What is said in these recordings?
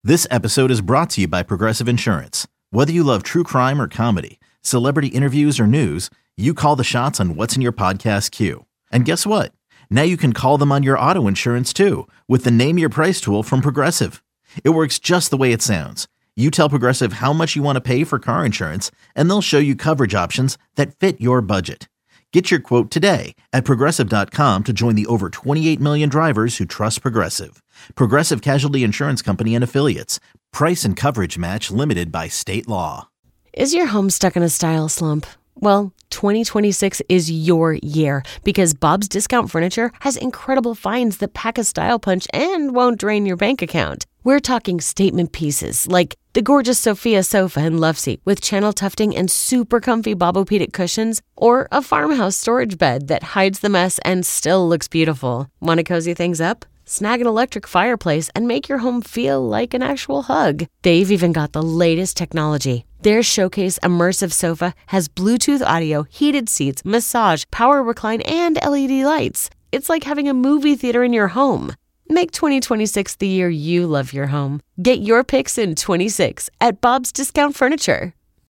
This episode is brought to you by Progressive Insurance. Whether you love true crime or comedy, celebrity interviews or news, you call the shots on what's in your podcast queue. And guess what? Now you can call them on your auto insurance too with the Name Your Price tool from Progressive. It works just the way it sounds. You tell Progressive how much you want to pay for car insurance, and they'll show you coverage options that fit your budget. Get your quote today at Progressive.com to join the over 28 million drivers who trust Progressive. Progressive Casualty Insurance Company and Affiliates. Price and coverage match limited by state law. Is your home stuck in a style slump? Well, 2026 is your year because Bob's Discount Furniture has incredible finds that pack a style punch and won't drain your bank account. We're talking statement pieces like the gorgeous Sophia sofa and loveseat with channel tufting and super comfy Bobopedic cushions, or a farmhouse storage bed that hides the mess and still looks beautiful. Want to cozy things up? Snag an electric fireplace and make your home feel like an actual hug. They've even got the latest technology. Their Showcase Immersive Sofa has Bluetooth audio, heated seats, massage, power recline, and LED lights. It's like having a movie theater in your home. Make 2026 the year you love your home. Get your picks in 26 at Bob's Discount Furniture.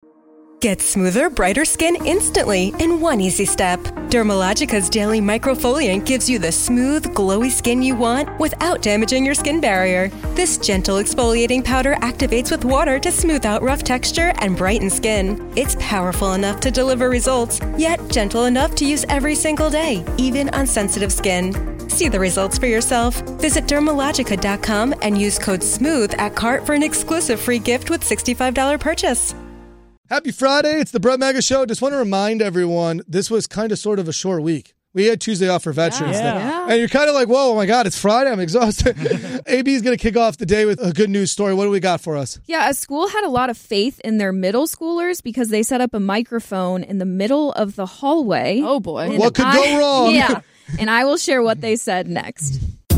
Get smoother, brighter skin instantly in one easy step. Dermalogica's daily microfoliant gives you the smooth, glowy skin you want without damaging your skin barrier. This gentle exfoliating powder activates with water to smooth out rough texture and brighten skin. It's powerful enough to deliver results, yet gentle enough to use every single day, even on sensitive skin. See the results for yourself. Visit Dermalogica.com and use code SMOOTH at cart for an exclusive free gift with $65 purchase. Happy Friday. It's the Brett Mega Show. Just want to remind everyone, this was kind of sort of a short week. We had Tuesday off for Veterans Day. And you're kind of like, whoa, oh my God, it's Friday. I'm exhausted. AB is going to kick off the day with a good news story. What do we got for us? Yeah, a school had a lot of faith in their middle schoolers because they set up a microphone in the middle of the hallway. Oh, boy. And What could go wrong? Yeah, and I will share what they said next.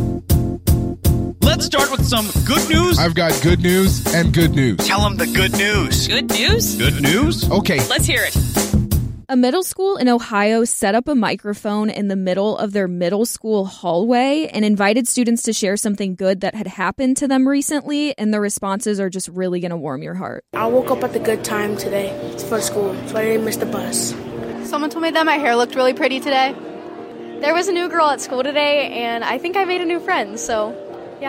Let's start with some good news. I've got good news and good news. Tell them the good news. Good news? Good news? Okay. Let's hear it. A middle school in Ohio set up a microphone in the middle of their middle school hallway and invited students to share something good that had happened to them recently, and the responses are just really going to warm your heart. I woke up at the good time today for school, so I didn't miss the bus. Someone told me that my hair looked really pretty today. There was a new girl at school today, and I think I made a new friend, so yeah.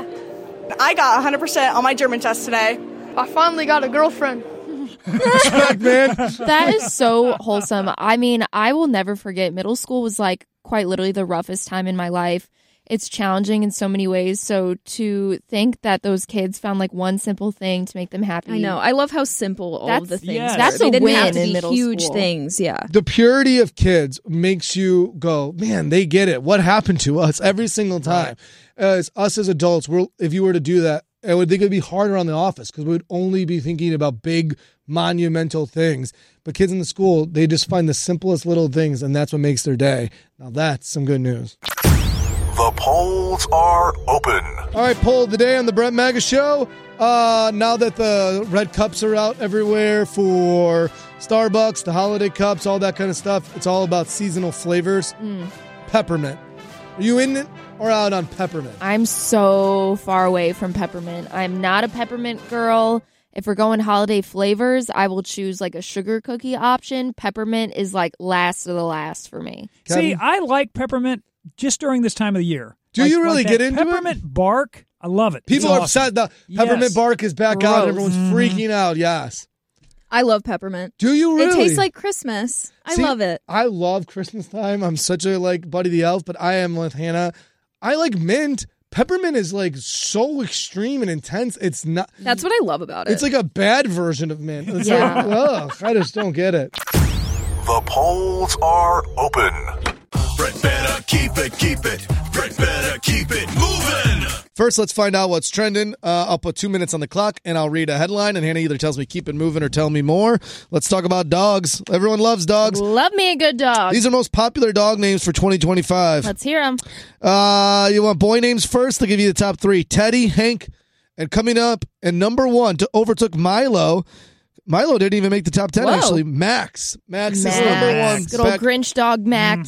I got 100% on my German test today. I finally got a girlfriend. Respect, man. That is so wholesome. I mean, I will never forget. Middle school was like quite literally the roughest time in my life. It's challenging in so many ways. So to think that those kids found like one simple thing to make them happy. I know. I love how simple all of the things are. That's they a didn't win have to in be middle huge school. things. Yeah. The purity of kids makes you go, man, they get it. What happened to us every single time? As us as adults, if you were to do that, I would think it would be harder on the office because we would only be thinking about big, monumental things. But kids in the school, they just find the simplest little things, and that's what makes their day. Now that's some good news. The polls are open. All right, poll of the day on the Brett Mega Show. Now that the red cups are out everywhere for Starbucks, the holiday cups, all that kind of stuff, it's all about seasonal flavors. Peppermint. Are you in it or out on peppermint? I'm so far away from peppermint. I'm not a peppermint girl. If we're going holiday flavors, I will choose like a sugar cookie option. Peppermint is like last of the last for me. See, I like peppermint just during this time of the year. Do you really get into it? Peppermint bark, I love it. People are upset that peppermint bark is back out and everyone's freaking out. Yes. I love peppermint. Do you really? It tastes like Christmas. I love it. I love Christmas time. I'm such a Buddy the Elf, but I am with Hannah. I like mint. Peppermint is like so extreme and intense. It's not. That's what I love about it. It's like a bad version of mint. It's Yeah. like, ugh, I just don't get it. The polls are open. Brett better keep it. Brett better keep it moving. First, let's find out what's trending. I'll put 2 minutes on the clock, and I'll read a headline, and Hannah either tells me keep it moving or tell me more. Let's talk about dogs. Everyone loves dogs. Love me a good dog. These are most popular dog names for 2025. Let's hear them. You want boy names first? I'll give you the top three. Teddy, Hank, and coming up, and number one, overtook Milo. Milo didn't even make the top 10, Whoa. actually. Max. Max is number one. Good old Grinch dog, Max.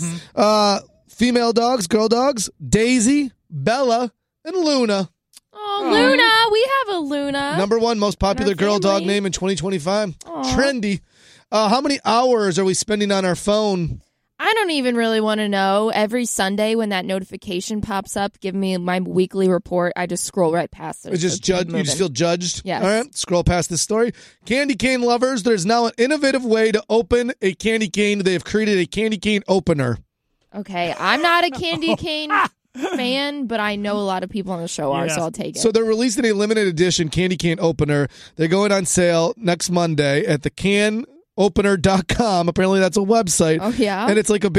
Female dogs, girl dogs, Daisy, Bella, and Luna. Oh, Luna. we have a Luna. Number 1 most popular girl dog name in 2025. Trendy. How many hours are we spending on our phone? I don't even really want to know. Every Sunday when that notification pops up, giving me my weekly report, I just scroll right past it. You just feel judged? Yes. All right, scroll past this story. Candy cane lovers, there's now an innovative way to open a candy cane. They have created a candy cane opener. Okay, I'm not a candy cane fan, but I know a lot of people on the show are, so I'll take it. So they're releasing a limited edition candy cane opener. They're going on sale next Monday at the canopener.com. Apparently that's a website. Oh, yeah? And it's like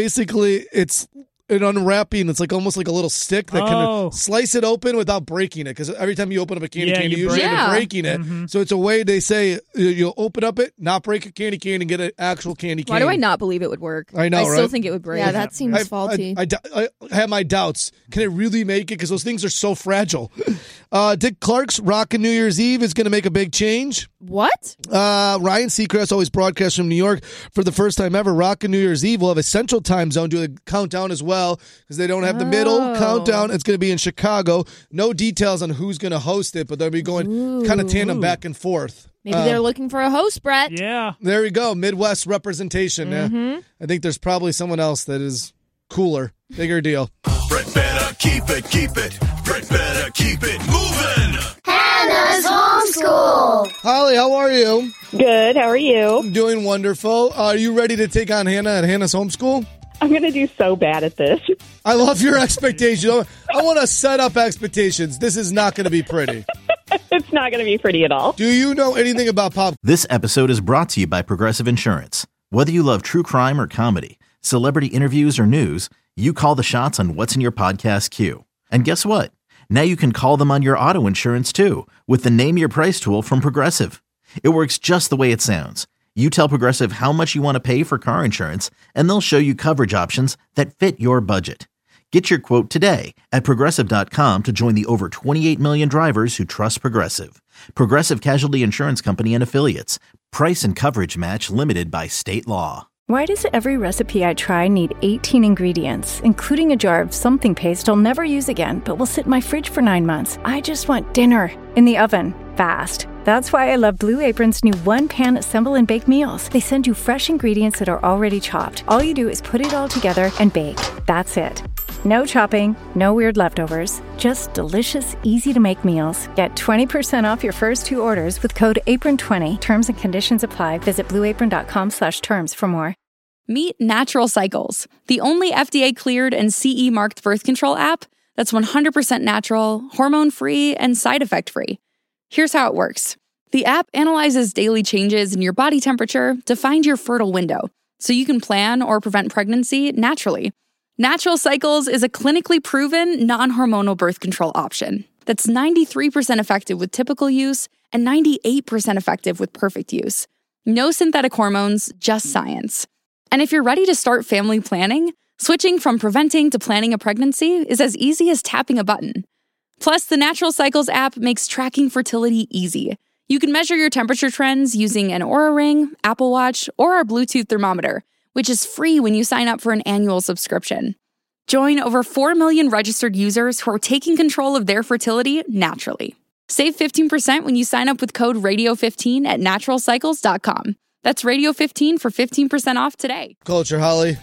it's an unwrapping. It's like almost like a little stick that can slice it open without breaking it. Because every time you open up a candy cane, you usually end up breaking it. Mm-hmm. So it's a way they say you'll open up it, not break a candy cane, and get an actual candy cane. Why do I not believe it would work? I know, I still think it would break. Yeah, that seems faulty. I have my doubts. Can it really make it? Because those things are so fragile. Dick Clark's Rockin' New Year's Eve is going to make a big change. What? Ryan Seacrest always broadcasts from New York for the first time ever. Rockin' New Year's Eve will have a central time zone, do a countdown as well, because they don't have the middle countdown. It's going to be in Chicago. No details on who's going to host it, but they'll be going kind of tandem back and forth. Maybe they're looking for a host, Brett. Yeah. There we go. Midwest representation. Mm-hmm. I think there's probably someone else that is cooler. Bigger deal. Brett better keep it. Brett better keep it moving. Hannah's homeschool. Holly, how are you? Good. How are you? I'm doing wonderful. Are you ready to take on Hannah at Hannah's homeschool? I'm going to do so bad at this. I love your expectations. I want to set up expectations. This is not going to be pretty. It's not going to be pretty at all. Do you know anything about pop? This episode is brought to you by Progressive Insurance. Whether you love true crime or comedy, celebrity interviews or news, you call the shots on what's in your podcast queue. And guess what? Now you can call them on your auto insurance too with the Name Your Price tool from Progressive. It works just the way it sounds. You tell Progressive how much you want to pay for car insurance, and they'll show you coverage options that fit your budget. Get your quote today at Progressive.com to join the over 28 million drivers who trust Progressive. Progressive Casualty Insurance Company and Affiliates. Price and coverage match limited by state law. Why does every recipe I try need 18 ingredients, including a jar of something paste I'll never use again, but will sit in my fridge for 9 months? I just want dinner in the oven, fast. That's why I love Blue Apron's new one-pan assemble and bake meals. They send you fresh ingredients that are already chopped. All you do is put it all together and bake. That's it. No chopping, no weird leftovers, just delicious, easy-to-make meals. Get 20% off your first 2 orders with code APRON20. Terms and conditions apply. Visit blueapron.com/terms for more. Meet Natural Cycles, the only FDA-cleared and CE-marked birth control app that's 100% natural, hormone-free, and side effect-free. Here's how it works. The app analyzes daily changes in your body temperature to find your fertile window, so you can plan or prevent pregnancy naturally. Natural Cycles is a clinically proven, non-hormonal birth control option that's 93% effective with typical use and 98% effective with perfect use. No synthetic hormones, just science. And if you're ready to start family planning, switching from preventing to planning a pregnancy is as easy as tapping a button. Plus, the Natural Cycles app makes tracking fertility easy. You can measure your temperature trends using an Oura Ring, Apple Watch, or our Bluetooth thermometer, which is free when you sign up for an annual subscription. Join over 4 million registered users who are taking control of their fertility naturally. Save 15% when you sign up with code RADIO15 at naturalcycles.com. That's Radio15 for 15% off today. Culture, Holly?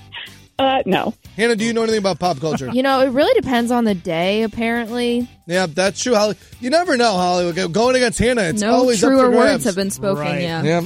No. Hannah, do you know anything about pop culture? You know, it really depends on the day, apparently. Yeah, that's true, Holly. You never know, Holly. Going against Hannah, it's always up for truer grabs. words have been spoken, Yeah.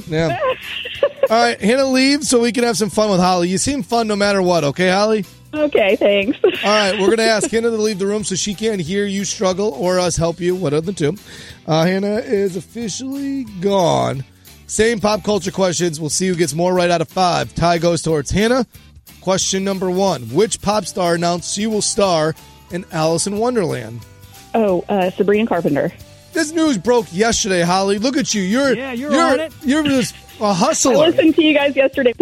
All right, Hannah, leave so we can have some fun with Holly. You seem fun no matter what, okay, Holly? Okay, thanks. All right, we're going to ask Hannah to leave the room so she can't hear you struggle or us help you, one of the two. Hannah is officially gone. Same pop culture questions. We'll see who gets more right out of 5. Tie goes towards Hannah. Question number 1. Which pop star announced she will star in Alice in Wonderland? Sabrina Carpenter. This news broke yesterday, Holly. Look at you. You're on it. You're just a hustler. I listened to you guys yesterday.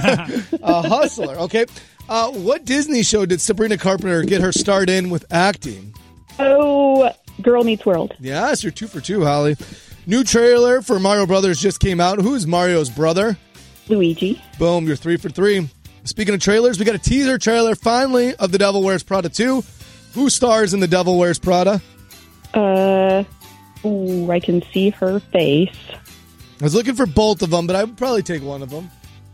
A hustler. Okay. What Disney show did Sabrina Carpenter get her start in with acting? Oh, Girl Meets World. Yes, you're 2 for 2, Holly. New trailer for Mario Brothers just came out. Who is Mario's brother? Luigi. Boom, you're 3 for 3. Speaking of trailers, we got a teaser trailer finally of The Devil Wears Prada 2. Who stars in The Devil Wears Prada? Ooh, I can see her face. I was looking for both of them, but I would probably take one of them.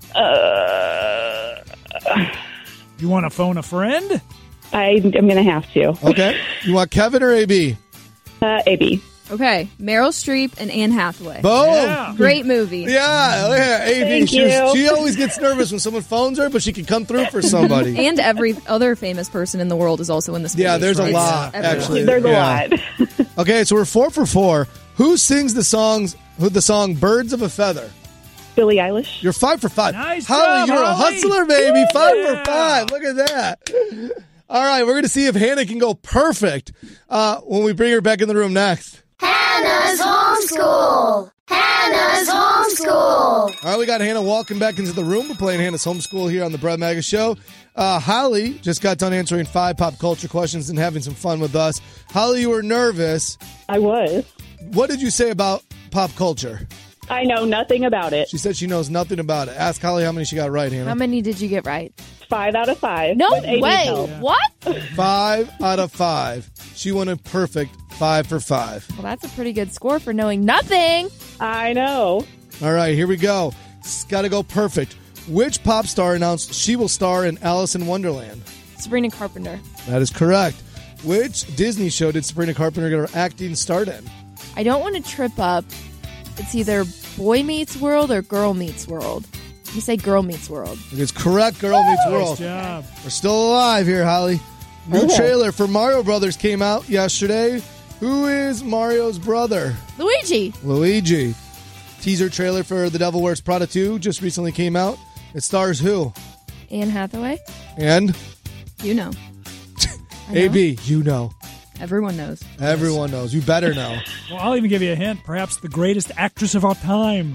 You want to phone a friend? I'm going to have to. Okay. You want Kevin or AB? AB. Okay, Meryl Streep and Anne Hathaway. Boom! Yeah. Great movie. Yeah, AB. Thank you. She always gets nervous when someone phones her, but she can come through for somebody. And every other famous person in the world is also in this movie. Yeah, there's a lot, Everyone. actually. There's a lot. Okay, so we're 4 for 4. Who sings the song Birds of a Feather? Billie Eilish. You're 5 for 5. Nice Holly, job, you're a Holly. hustler, baby. 5 Yeah. for 5. Look at that. All right, we're going to see if Hannah can go perfect when we bring her back in the room next. Hannah's homeschool. Hannah's homeschool. All right, we got Hannah walking back into the room. We're playing Hannah's Homeschool here on the Brett Maga Show. Holly just got done answering 5 pop culture questions and having some fun with us. Holly, you were nervous. I was. What did you say about pop culture? I know nothing about it. She said she knows nothing about it. Ask Holly how many she got right, Hannah. How many did you get right? 5 out of 5. No With AB's way. help. What? 5 out of 5. She won a perfect 5 for 5. Well, that's a pretty good score for knowing nothing. I know. All right, here we go. It's got to go perfect. Which pop star announced she will star in Alice in Wonderland? Sabrina Carpenter. That is correct. Which Disney show did Sabrina Carpenter get her acting start in? I don't want to trip up. It's either Boy Meets World or Girl Meets World. You say Girl Meets World. It is correct, Girl Meets World. Nice job. We're still alive here, Holly. New trailer for Mario Brothers came out yesterday. Who is Mario's brother? Luigi. Luigi. Teaser trailer for The Devil Wears Prada 2 just recently came out. It stars who? Anne Hathaway. And? You know. AB, you know. Everyone knows. Everyone knows. You better know. Well, I'll even give you a hint. Perhaps the greatest actress of all time.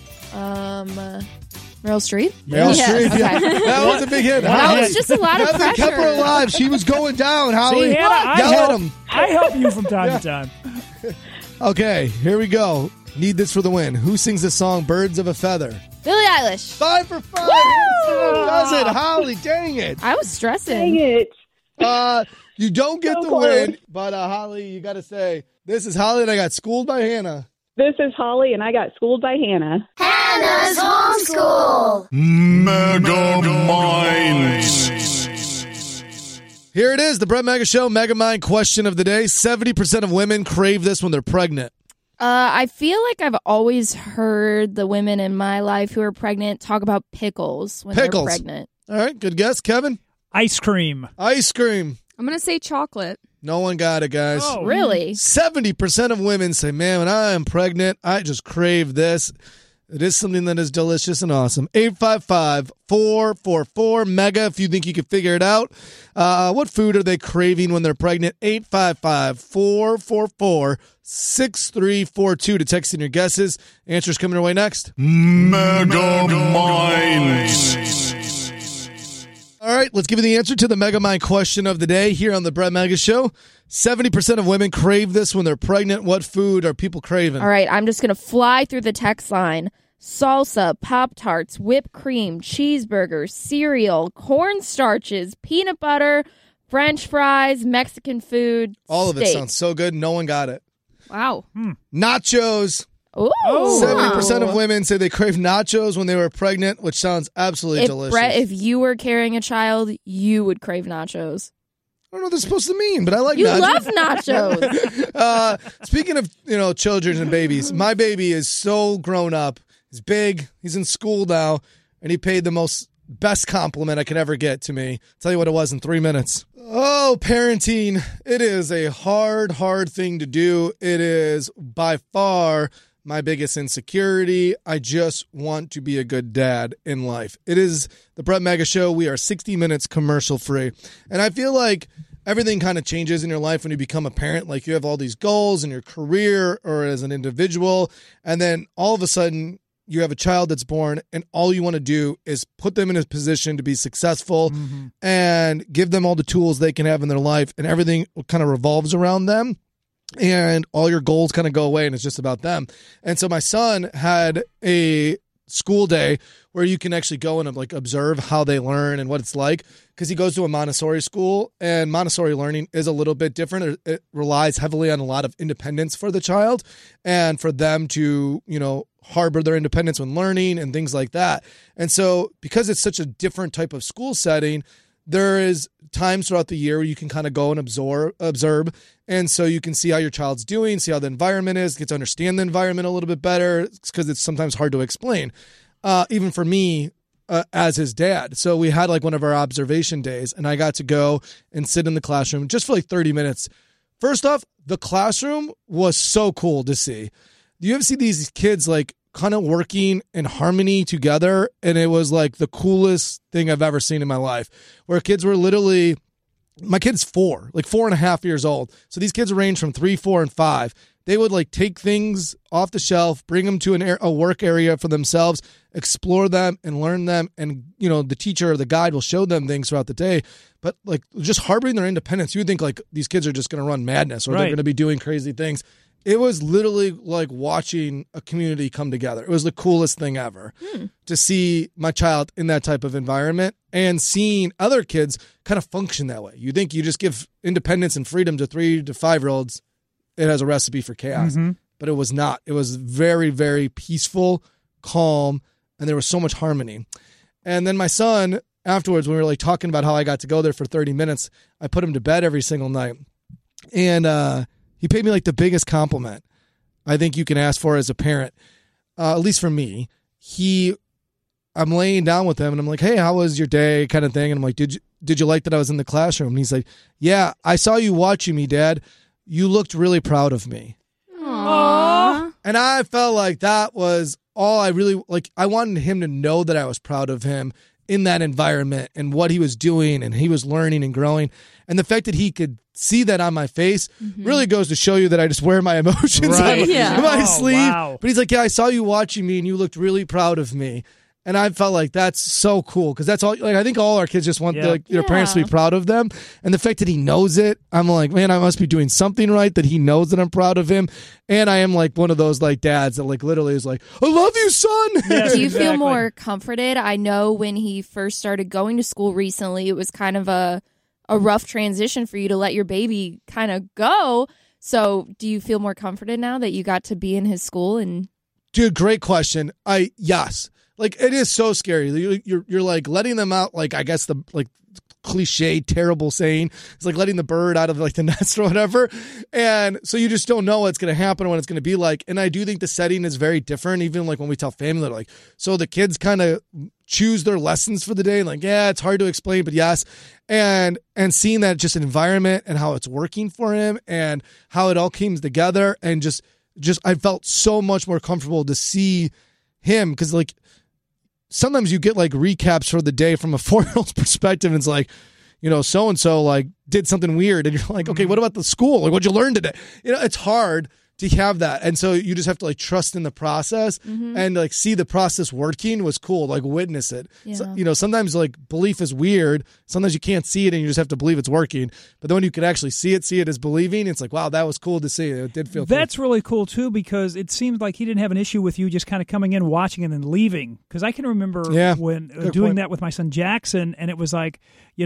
Meryl Streep. Meryl Yes. Streep, Okay. yeah. That was a big hit. That was just a lot of Nothing kept her pressure. alive. She was going down, Holly. See, Hannah, Get him. I help you from time to time. Okay, here we go. Need this for the win. Who sings the song Birds of a Feather? Billie Eilish. 5 for 5. Woo! Does it, Holly? Dang it. I was stressing. Dang it. You don't get So the close. win, but Holly, you got to say, this is Holly and I got schooled by Hannah. This is Holly, and I got schooled by Hannah. Hannah's homeschool. Mega Minds. Here it is, the Brett Mega Show Mega Mind question of the day. 70% of women crave this when they're pregnant. I feel like I've always heard the women in my life who are pregnant talk about pickles when Pickles. they're pregnant. All right, good guess, Kevin. Ice cream. Ice cream. I'm going to say chocolate. No one got it, guys. Oh, Really? 70% of women say, man, when I am pregnant, I just crave this. It is something that is delicious and awesome. 855-444-MEGA if you think you can figure it out. What food are they craving when they're pregnant? 855-444-6342 to text in your guesses. Answers coming your way next. Mega Minds. All right, let's give you the answer to the Mega Mind question of the day here on the Brett Mega Show. 70% of women crave this when they're pregnant. What food are people craving? All right, I'm just going to fly through the text line. Salsa, Pop-Tarts, whipped cream, cheeseburgers, cereal, cornstarches, peanut butter, French fries, Mexican food, All of it steak. sounds so good. No one got it. Wow. Nachos. Ooh. 70% of women say they crave nachos when they were pregnant, which sounds absolutely delicious. Brett, if you were carrying a child, you would crave nachos. I don't know what that's supposed to mean, but I like You nachos. love nachos. Speaking of, children and babies, my baby is so grown up. He's big. He's in school now, and he paid the best compliment I could ever get to me. I'll tell you what it was in 3 minutes. Oh, parenting. It is a hard thing to do. It is by far my biggest insecurity. I just want to be a good dad in life. It is the Brett Mega Show. We are 60 minutes commercial free. And I feel like everything kind of changes in your life when you become a parent. Like you have all these goals in your career or as an individual. And then all of a sudden you have a child that's born and all you want to do is put them in a position to be successful and give them all the tools they can have in their life. And everything kind of revolves around them. And all your goals kind of go away and it's just about them. And so my son had a school day where you can actually go and like observe how they learn and what it's like, because he goes to a Montessori school, and Montessori learning is a little bit different. It relies heavily on a lot of independence for the child and for them to, harbor their independence when learning and things like that. And so because it's such a different type of school setting, there is times throughout the year where you can kind of go and observe. And so you can see how your child's doing, see how the environment is, get to understand the environment a little bit better, because it's sometimes hard to explain, even for me as his dad. So we had like one of our observation days, and I got to go and sit in the classroom just for like 30 minutes. First off, the classroom was so cool to see. You ever see these kids like kind of working in harmony together? And it was like the coolest thing I've ever seen in my life, where kids were literally, my kid's 4.5 years old. So these kids range from 3, 4, and 5. They would like take things off the shelf, bring them to a work area for themselves, explore them and learn them. And, the teacher or the guide will show them things throughout the day. But like just harboring their independence, you would think like these kids are just going to run madness, or they're going to be doing crazy things. It was literally like watching a community come together. It was the coolest thing ever to see my child in that type of environment, and seeing other kids kind of function that way. You think you just give independence and freedom to 3 to 5-year-olds, it has a recipe for chaos. But it was not. It was very, very peaceful, calm, and there was so much harmony. And then my son, afterwards, when we were like talking about how I got to go there for 30 minutes, I put him to bed every single night. And he paid me like the biggest compliment I think you can ask for as a parent, at least for me. I'm laying down with him and I'm like, hey, how was your day, kind of thing. And I'm like, did you like that I was in the classroom? And he's like, yeah, I saw you watching me, Dad. You looked really proud of me. Aww. And I felt like that was all I really, like, I wanted him to know that I was proud of him in that environment and what he was doing, and he was learning and growing. And the fact that he could see that on my face really goes to show you that I just wear my emotions on my sleeve. Wow. But he's like, yeah, I saw you watching me and you looked really proud of me. And I felt like that's so cool, because that's all. Like, I think all our kids just want their parents to be proud of them, and the fact that he knows it, I'm like, man, I must be doing something right that he knows that I'm proud of him. And I am like one of those like dads that like literally is like, I love you, son. Yes, do you feel more comforted? I know when he first started going to school recently, it was kind of a rough transition for you to let your baby kind of go. So do you feel more comforted now that you got to be in his school? And dude, great question. Yes. Like, it is so scary. You're like letting them out. Like, I guess the like cliche, terrible saying, it's like letting the bird out of like the nest or whatever. And so you just don't know what's going to happen or what it's going to be like. And I do think the setting is very different. Even like when we tell family, they're like, so the kids kind of choose their lessons for the day. And like, yeah, it's hard to explain, but yes. And seeing that just environment and how it's working for him and how it all came together, and just I felt so much more comfortable to see him, because like, sometimes you get like recaps for the day from a 4-year-old's perspective, and it's like, so-and-so like did something weird, and you're like, okay, what about the school? Like, what'd you learn today? It's hard to have that. And so you just have to like trust in the process and like see the process working was cool, like witness it. Yeah. So, sometimes like belief is weird. Sometimes you can't see it and you just have to believe it's working. But then when you can actually see it as believing, it's like, wow, that was cool to see. It did feel cool. That's really cool too, because it seems like he didn't have an issue with you just kind of coming in, watching, and then leaving. Because I can remember when doing that with my son Jackson, and it was like, hey,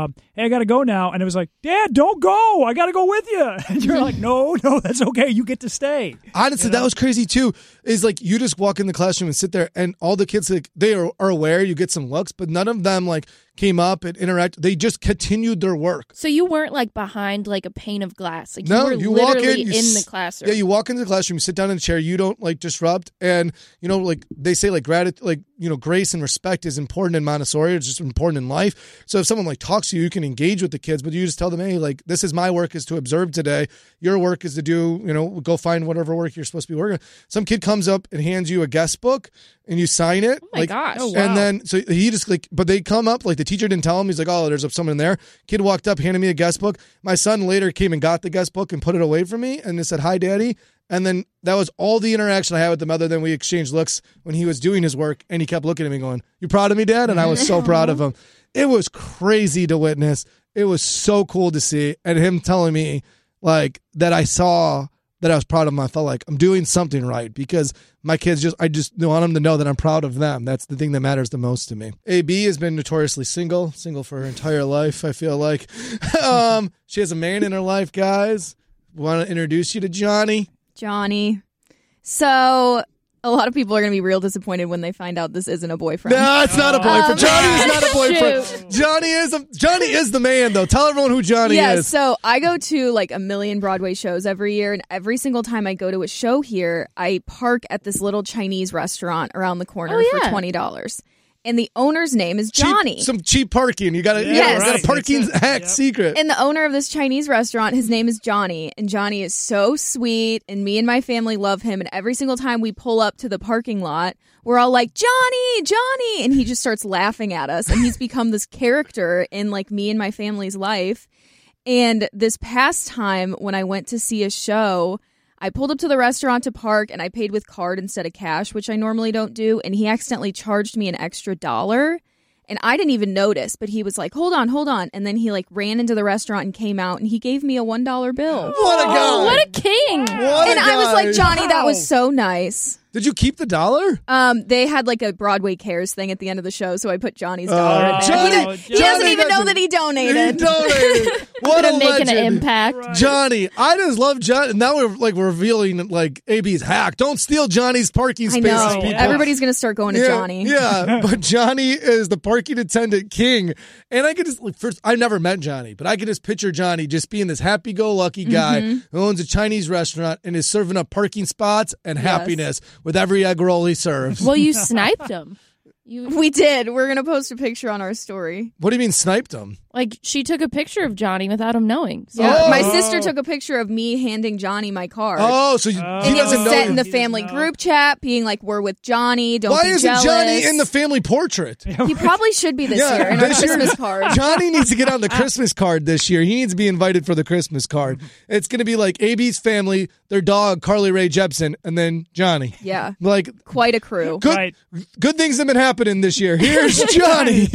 I got to go now. And it was like, Dad, don't go. I got to go with you. And you're like, no, that's okay. You get to stay. Honestly, that was crazy too. Is like, you just walk in the classroom and sit there, and all the kids, like, they are aware, you get some looks, but none of them like came up and interact. They just continued their work. So you weren't like behind like a pane of glass. Like, no, you were literally in the classroom. Yeah, you walk into the classroom, you sit down in a chair, you don't like disrupt. And like they say, like gratitude, like grace and respect is important in Montessori. It's just important in life. So if someone like talks to you, you can engage with the kids, but you just tell them, hey, like, this is my work, is to observe today. Your work is to do, go find whatever work you're supposed to be working on. Some kid comes up and hands you a guest book and you sign it. Oh my gosh. Oh, wow. And then, so he just like, but they come up, like the teacher didn't tell him. He's like, oh, there's someone in there. Kid walked up, handed me a guest book. My son later came and got the guest book and put it away from me and just said, hi, Daddy. And then that was all the interaction I had with him, other than we exchanged looks when he was doing his work. And he kept looking at me going, you proud of me, Dad? And I was so proud of him. It was crazy to witness. It was so cool to see. And him telling me like that I saw that I was proud of them. I felt like I'm doing something right because my kids I just want them to know that I'm proud of them. That's the thing that matters the most to me. AB has been notoriously single for her entire life, I feel like. She has a man in her life, guys. Want to introduce you to Johnny? Johnny. So a lot of people are going to be real disappointed when they find out this isn't a boyfriend. No, it's not a boyfriend. Johnny is not a boyfriend. Shoot. Johnny is the man, though. Tell everyone who Johnny is. So I go to like a million Broadway shows every year, and every single time I go to a show here, I park at this little Chinese restaurant around the corner for $20. And the owner's name is Johnny. Some cheap parking. You got a parking hack secret. And the owner of this Chinese restaurant, his name is Johnny. And Johnny is so sweet. And me and my family love him. And every single time we pull up to the parking lot, we're all like, Johnny, Johnny. And he just starts laughing at us. And he's become this character in like me and my family's life. And this past time when I went to see a show, I pulled up to the restaurant to park and I paid with card instead of cash, which I normally don't do. And he accidentally charged me an extra $1. And I didn't even notice, but he was like, hold on. And then he like ran into the restaurant and came out and he gave me a $1 bill. What a guy. What a king. I was like, Johnny, that was so nice. Did you keep the $1? They had like a Broadway Cares thing at the end of the show, so I put Johnny's $1 in there. He doesn't even know that he donated. He donated. What a legend. Making an impact. Right. Johnny, I just love Johnny. Now we're revealing like AB's hack. Don't steal Johnny's parking spaces, I know. people. Everybody's going to start going to Johnny. Yeah, but Johnny is the parking attendant king. And I could just, first, I never met Johnny, but I could just picture Johnny just being this happy-go-lucky guy who owns a Chinese restaurant and is serving up parking spots and happiness with every egg roll he serves. Well, you sniped him. We did. We're going to post a picture on our story. What do you mean sniped him? Like, she took a picture of Johnny without him knowing. So. Yeah, my sister took a picture of me handing Johnny my card. Oh, so he and doesn't it was know. set in the family group chat, being like, we're with Johnny, don't be jealous. Why isn't Johnny in the family portrait? He probably should be this year in our Christmas card. Johnny needs to get on the Christmas card this year. He needs to be invited for the Christmas card. It's going to be like AB's family, their dog, Carly Rae Jepsen, and then Johnny. Yeah. Like quite a crew. Good things have been happening this year. Here's Johnny.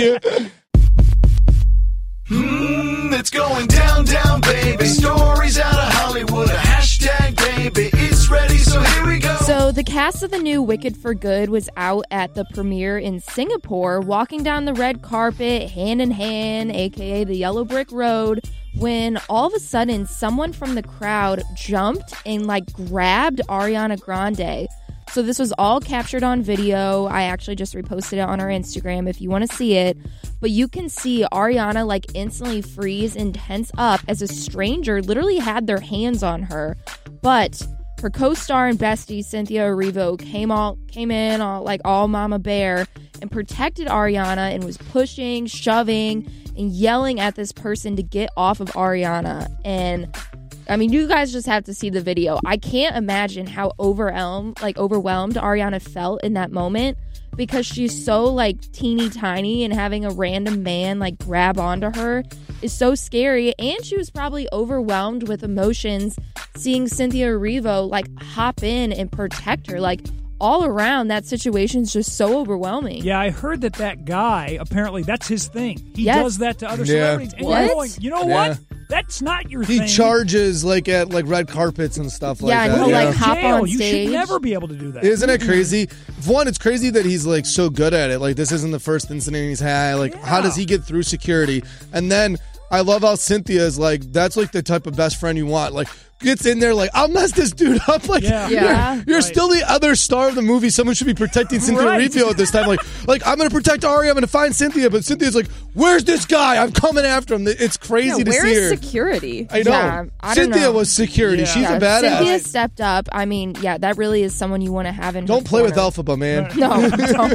It's going down, baby. Stories out of Hollywood. A hashtag, baby. It's ready, so here we go. So the cast of the new Wicked for Good was out at the premiere in Singapore, walking down the red carpet, hand in hand, aka the Yellow Brick Road, when all of a sudden someone from the crowd jumped and grabbed Ariana Grande. So this was all captured on video. I actually just reposted it on our Instagram if you want to see it. But you can see Ariana instantly freeze and tense up as a stranger literally had their hands on her. But her co-star and bestie Cynthia Erivo came in all mama bear and protected Ariana and was pushing, shoving, and yelling at this person to get off of Ariana. And I mean, you guys just have to see the video. I can't imagine how overwhelmed Ariana felt in that moment, because she's so teeny tiny, and having a random man grab onto her is so scary. And she was probably overwhelmed with emotions seeing Cynthia Erivo hop in and protect her. All around, that situation's just so overwhelming. Yeah, I heard that guy, apparently that's his thing. He does that to other celebrities. And what? you're going, you know what? That's not your thing. He charges at red carpets and stuff like that. Yeah, and he'll hop on stage. You should never be able to do that. Isn't it crazy? One, it's crazy that he's so good at it. This isn't the first incident he's had. How does he get through security? And then I love how Cynthia is that's the type of best friend you want. Gets in there I'll mess this dude up. You're still the other star of the movie. Someone should be protecting Cynthia Erivo at this time. I'm going to protect Ari. I'm going to find Cynthia. But Cynthia's where's this guy? I'm coming after him. It's crazy to see her. Where is security? I know. Yeah, Cynthia was security. She's a badass. Cynthia stepped up. I mean, that really is someone you want to have in Don't play with Elphaba, man. No, don't.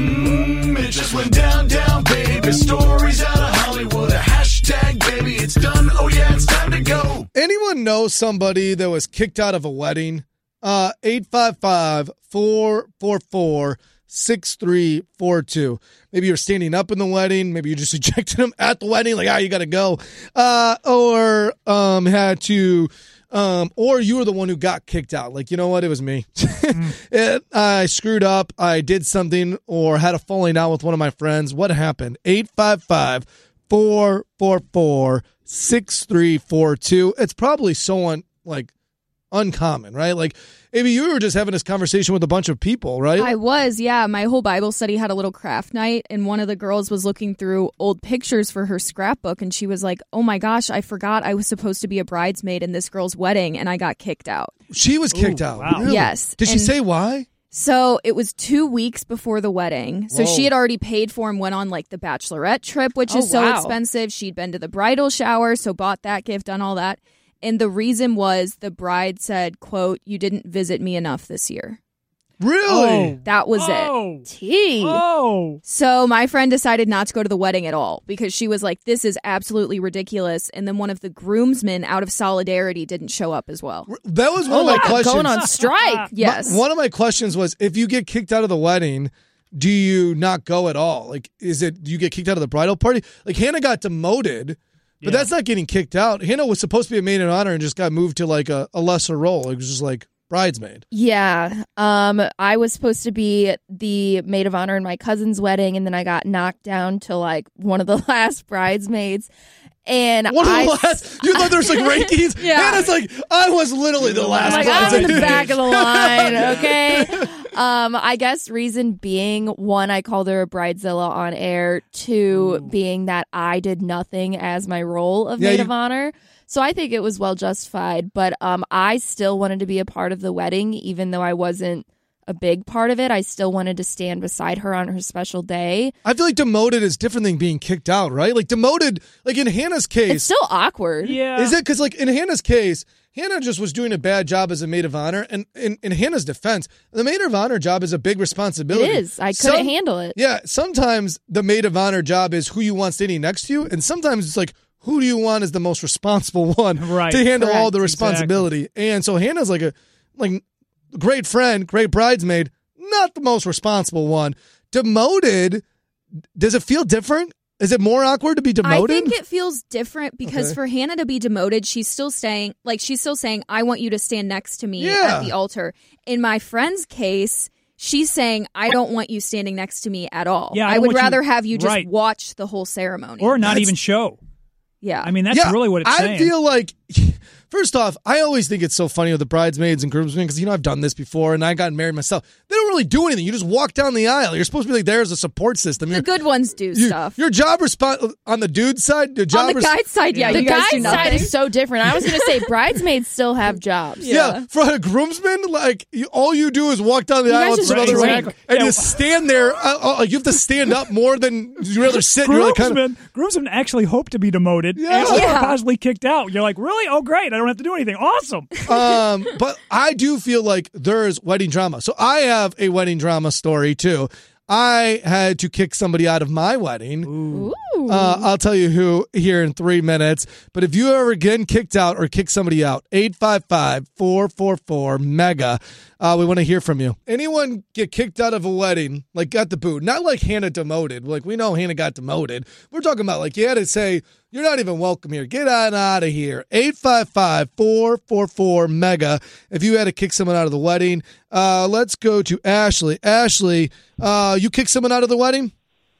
It just went down, baby. Stories out of Hollywood. A hashtag, baby. It's done. Oh, yeah, it's time to go. Anyone know somebody that was kicked out of a wedding? 855-444-6342. Maybe you're standing up in the wedding. Maybe you just ejected them at the wedding. You got to go. Or had to... or you were the one who got kicked out. You know what? It was me. I screwed up. I did something or had a falling out with one of my friends. What happened? 855-444-6342. It's probably someone uncommon, right? Like, maybe you were just having this conversation with a bunch of people, right? I was, yeah. My whole Bible study had a little craft night, and one of the girls was looking through old pictures for her scrapbook, and she was like, oh my gosh, I forgot I was supposed to be a bridesmaid in this girl's wedding, and I got kicked out. She was kicked out? Wow. Really? Yes. Did she say why? So it was 2 weeks before the wedding. So she had already paid for him, went on like the bachelorette trip, which is so expensive. She'd been to the bridal shower, so bought that gift, done all that. And the reason was the bride said, quote, you didn't visit me enough this year. Really? That was it. Tea. So my friend decided not to go to the wedding at all because she was like, this is absolutely ridiculous. And then one of the groomsmen, out of solidarity, didn't show up as well. That was one of my questions. Going on strike. Yes. One of my questions was, if you get kicked out of the wedding, do you not go at all? Like, do you get kicked out of the bridal party? Like, Hannah got demoted, but that's not getting kicked out. Hannah was supposed to be a maid of honor and just got moved to like a lesser role. It was just like bridesmaid. Yeah. I was supposed to be the maid of honor in my cousin's wedding, and then I got knocked down to like one of the last bridesmaids. And you thought there's like rankings? Yeah. Hannah's like, I was literally the last like, bridesmaid. I'm in the back of the line, okay? I guess reason being, one, I called her a bridezilla on air. Two, being that I did nothing as my role of maid of honor. So I think it was well justified. But I still wanted to be a part of the wedding, even though I wasn't a big part of it. I still wanted to stand beside her on her special day. I feel like demoted is different than being kicked out, right? Like demoted, like in Hannah's case. It's still awkward. Yeah. Is it? Because like in Hannah's case, Hannah just was doing a bad job as a maid of honor. And in Hannah's defense, the maid of honor job is a big responsibility. It is. I couldn't handle it. Yeah. Sometimes the maid of honor job is who you want standing next to you. And sometimes it's like, who do you want as the most responsible one to handle all the responsibility? Exactly. And so Hannah's like a great friend, great bridesmaid, not the most responsible one. Demoted, does it feel different? Is it more awkward to be demoted? I think it feels different because for Hannah to be demoted, she's still saying, I want you to stand next to me at the altar. In my friend's case, she's saying, I don't want you standing next to me at all. Yeah, I would rather have you just watch the whole ceremony. Or not even show. Yeah. I mean, that's really what it's saying. I feel like, first off, I always think it's so funny with the bridesmaids and groomsmen because, I've done this before and I got married myself. They don't really do anything. You just walk down the aisle. You're supposed to be like there as a support system. The good ones do stuff. Your job on the dude's side? On the guy's side, the guy's side is so different. I was going to say bridesmaids still have jobs. Yeah. For a groomsman, all you do is walk down the aisle with some other and you stand there. You have to stand up more than you'd rather sit. Groomsmen actually hope to be demoted and possibly kicked out. You're like, really? Oh, great. I don't have to do anything. Awesome. But I do feel like there's wedding drama. So I have a wedding drama story too. I had to kick somebody out of my wedding. Ooh. I'll tell you who here in 3 minutes. But if you ever get kicked out or kick somebody out, 855-444-MEGA. We want to hear from you. Anyone get kicked out of a wedding, like got the boot? Not like Hannah demoted. Like we know Hannah got demoted. We're talking about like you had to say, you're not even welcome here. Get on out of here. 855-444-MEGA. If you had to kick someone out of the wedding. Let's go to Ashley. Ashley, you kicked someone out of the wedding?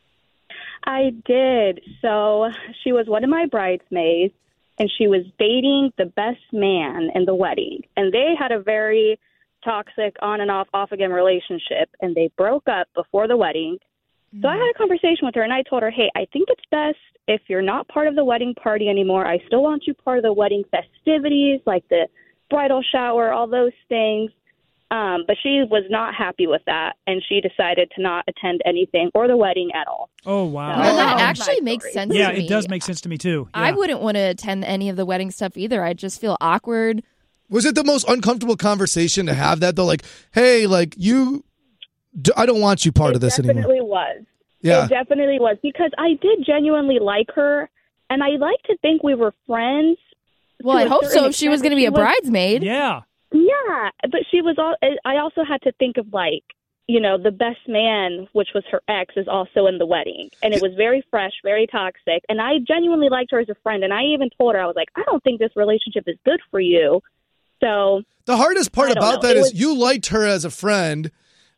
I did. So she was one of my bridesmaids, and she was dating the best man in the wedding. And they had a very toxic on and off again relationship, and they broke up before the wedding. So I had a conversation with her, and I told her, hey, I think it's best if you're not part of the wedding party anymore. I still want you part of the wedding festivities, like the bridal shower, all those things. But she was not happy with that, and she decided to not attend anything or the wedding at all. Oh, wow. So that actually makes sense to me. Yeah, it does make sense to me, too. Yeah. I wouldn't want to attend any of the wedding stuff either. I'd just feel awkward. Was it the most uncomfortable conversation to have that, though? Like, hey, like, I don't want you part of this anymore. It definitely was. Yeah. It definitely was, because I did genuinely like her, and I like to think we were friends. Well, I hope so if she was going to be a bridesmaid. Yeah. Yeah, but she was all. I also had to think of the best man, which was her ex, is also in the wedding, and it was very fresh, very toxic. And I genuinely liked her as a friend, and I even told her, I was like, I don't think this relationship is good for you. So the hardest part about that is you liked her as a friend,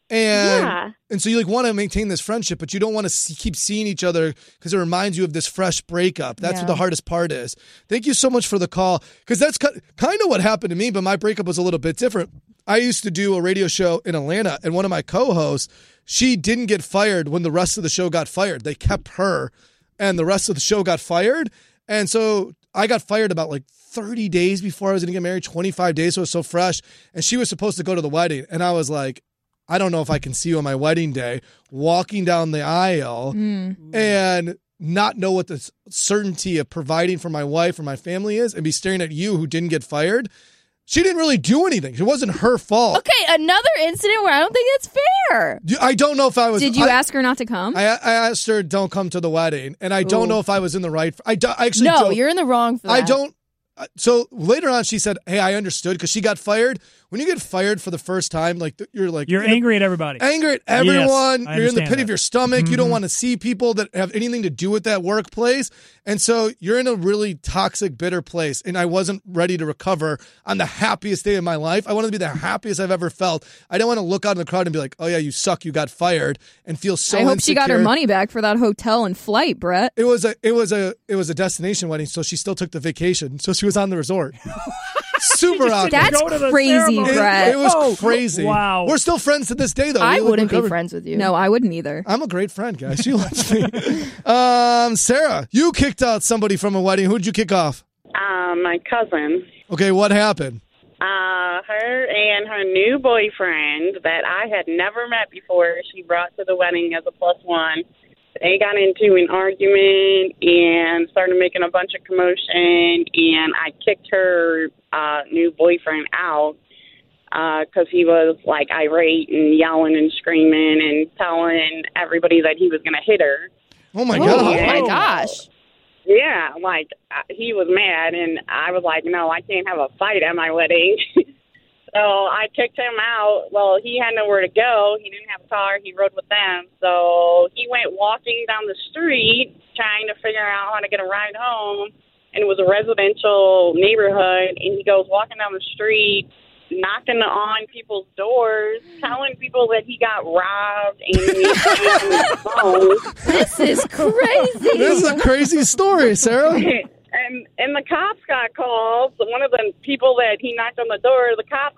And so you like want to maintain this friendship, but you don't want to keep seeing each other because it reminds you of this fresh breakup. That's what the hardest part is. Thank you so much for the call, because that's kind of what happened to me, but my breakup was a little bit different. I used to do a radio show in Atlanta, and one of my co-hosts, she didn't get fired when the rest of the show got fired. They kept her, and the rest of the show got fired. And so I got fired about like 30 days before I was going to get married, 25 days, so it was so fresh. And she was supposed to go to the wedding, and I was like, I don't know if I can see you on my wedding day, walking down the aisle and not know what the certainty of providing for my wife or my family is, and be staring at you who didn't get fired. She didn't really do anything. It wasn't her fault. Okay, another incident where I don't think it's fair. I don't know if I was... Did you ask her not to come? I asked her, don't come to the wedding. And I don't know if I was in the right... You're in the wrong for that. I don't... So later on, she said, hey, I understood, because she got fired. When you get fired for the first time, you're angry at everybody. Angry at everyone. Yes, you're in the pit that. of your stomach. You don't want to see people that have anything to do with that workplace. And so you're in a really toxic, bitter place. And I wasn't ready to recover on the happiest day of my life. I wanted to be the happiest I've ever felt. I didn't want to look out in the crowd and be like, oh yeah, you suck, you got fired, and feel so I hope insecure. she got her money back for that hotel and flight, Brett. It was a destination wedding, so she still took the vacation. So she was on the resort. Super awkward. That's crazy, Brett. It was crazy. Wow. We're still friends to this day, though. I wouldn't be friends with you. No, I wouldn't either. I'm a great friend, guys. She loves me. Sarah, you kicked out somebody from a wedding. Who'd you kick off? My cousin. Okay, what happened? Her and her new boyfriend that I had never met before, she brought to the wedding as a +1. They got into an argument and started making a bunch of commotion, and I kicked her new boyfriend out because he was like irate and yelling and screaming and telling everybody that he was going to hit her. Oh my God. Oh my gosh. Yeah, he was mad, and I was like, no, I can't have a fight at my wedding. So I kicked him out. Well, he had nowhere to go. He didn't have a car. He rode with them. So he went walking down the street trying to figure out how to get a ride home. And it was a residential neighborhood. And he goes walking down the street, knocking on people's doors, telling people that he got robbed and his phone. This is crazy. This is a crazy story, Sarah. And the cops got called. So one of the people that he knocked on the door, the cops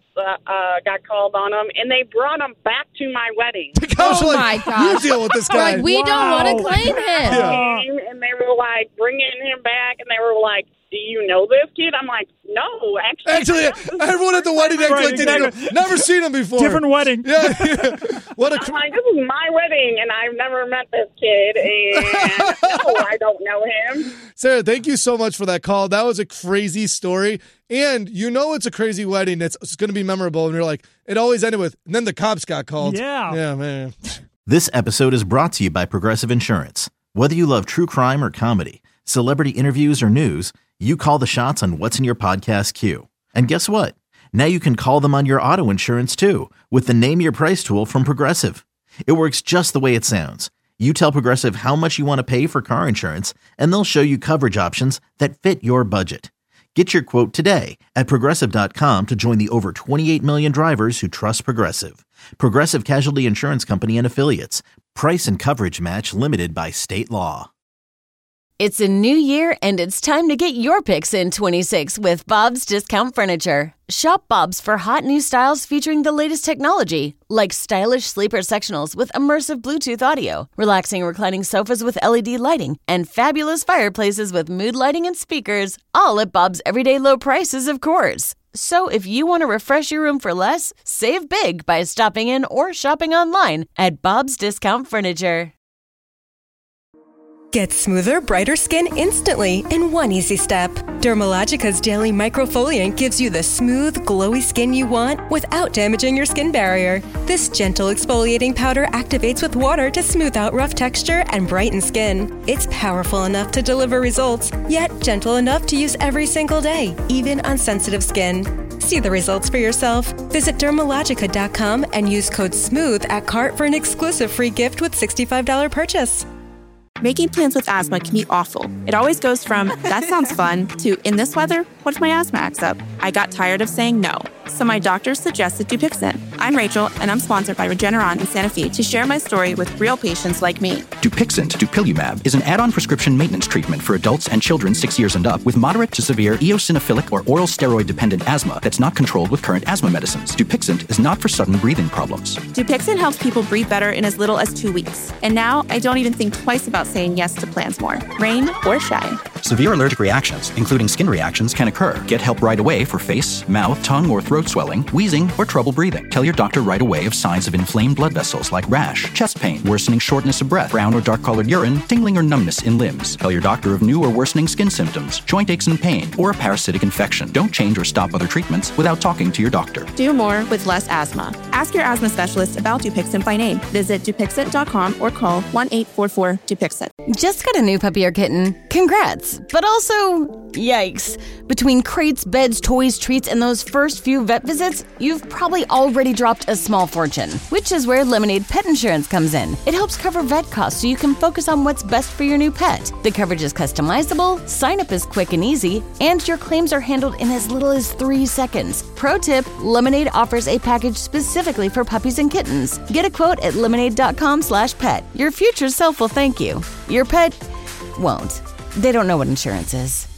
got called on him, and they brought him back to my wedding. The cops were like, you deal with this guy. Like, we don't want to claim him. Yeah. And they were like bringing him back, and they were like, do you know this kid? I'm like, no, actually, everyone at the wedding acted like they didn't never seen him before. Different wedding. Yeah. What I'm like, this is my wedding, and I've never met this kid, and no, I don't know him. Sarah, thank you so much for that call. That was a crazy story. And you know it's a crazy wedding that's going to be memorable. And you're like, it always ended with, and then the cops got called. Yeah. Yeah, man. This episode is brought to you by Progressive Insurance. Whether you love true crime or comedy, celebrity interviews or news, you call the shots on what's in your podcast queue. And guess what? Now you can call them on your auto insurance too with the Name Your Price tool from Progressive. It works just the way it sounds. You tell Progressive how much you want to pay for car insurance, and they'll show you coverage options that fit your budget. Get your quote today at Progressive.com to join the over 28 million drivers who trust Progressive. Progressive Casualty Insurance Company and Affiliates. Price and coverage match limited by state law. It's a new year, and it's time to get your picks in 26 with Bob's Discount Furniture. Shop Bob's for hot new styles featuring the latest technology, like stylish sleeper sectionals with immersive Bluetooth audio, relaxing reclining sofas with LED lighting, and fabulous fireplaces with mood lighting and speakers, all at Bob's everyday low prices, of course. So if you want to refresh your room for less, save big by stopping in or shopping online at Bob's Discount Furniture. Get smoother, brighter skin instantly in one easy step. Dermalogica's Daily Microfoliant gives you the smooth, glowy skin you want without damaging your skin barrier. This gentle exfoliating powder activates with water to smooth out rough texture and brighten skin. It's powerful enough to deliver results, yet gentle enough to use every single day, even on sensitive skin. See the results for yourself. Visit Dermalogica.com and use code SMOOTH at cart for an exclusive free gift with $65 purchase. Making plans with asthma can be awful. It always goes from, that sounds fun, to, in this weather, what if my asthma acts up? I got tired of saying no. so my doctor suggested Dupixent. I'm Rachel, and I'm sponsored by Regeneron in Santa Fe to share my story with real patients like me. Dupixent, dupilumab, is an add-on prescription maintenance treatment for adults and children 6 years and up with moderate to severe eosinophilic or oral steroid-dependent asthma that's not controlled with current asthma medicines. Dupixent is not for sudden breathing problems. Dupixent helps people breathe better in as little as 2 weeks. And now I don't even think twice about saying yes to plans more, rain or shine. Severe allergic reactions, including skin reactions, can occur. Get help right away for face, mouth, tongue, or throat swelling, wheezing, or trouble breathing. Tell your doctor right away of signs of inflamed blood vessels like rash, chest pain, worsening shortness of breath, brown or dark-colored urine, tingling or numbness in limbs. Tell your doctor of new or worsening skin symptoms, joint aches and pain, or a parasitic infection. Don't change or stop other treatments without talking to your doctor. Do more with less asthma. Ask your asthma specialist about Dupixent by name. Visit Dupixent.com or call 1-844-DUPIXENT. Just got a new puppy or kitten? Congrats! But also, yikes. Between crates, beds, toys, treats, and those first few vet visits, you've probably already dropped a small fortune, which is where Lemonade Pet Insurance comes in. It helps cover vet costs so you can focus on what's best for your new pet. The coverage is customizable, sign-up is quick and easy, and your claims are handled in as little as 3 seconds. Pro tip, Lemonade offers a package specifically for puppies and kittens. Get a quote at lemonade.com/pet. Your future self will thank you. Your pet won't. They don't know what insurance is.